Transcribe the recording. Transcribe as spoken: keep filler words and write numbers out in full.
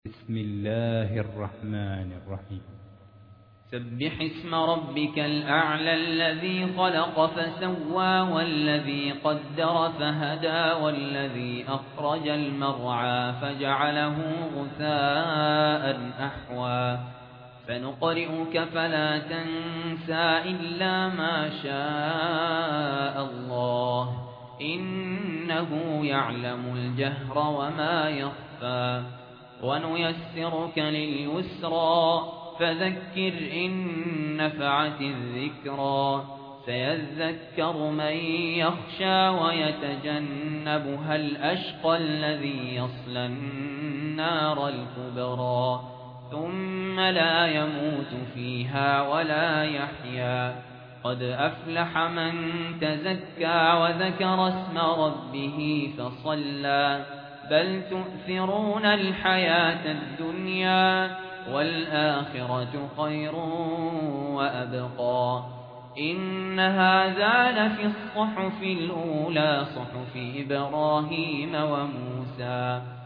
بسم الله الرحمن الرحيم. سبح اسم ربك الأعلى الذي خلق فسوى والذي قدر فهدى والذي أخرج المرعى فجعله غثاء أحوى فنقرئك فلا تنسى إلا ما شاء الله إنه يعلم الجهر وما يخفى ونيسرك لليسرى فذكر إن نفعت الذكرى سيذكر من يخشى ويتجنبها الأشقى الذي يصلى النار الكبرى ثم لا يموت فيها ولا يحيا قد أفلح من تزكى وذكر اسم ربه فصلى بل تؤثرون الحياة الدنيا والآخرة خير وأبقى إن هذا لفي الصحف الأولى صحف إبراهيم وموسى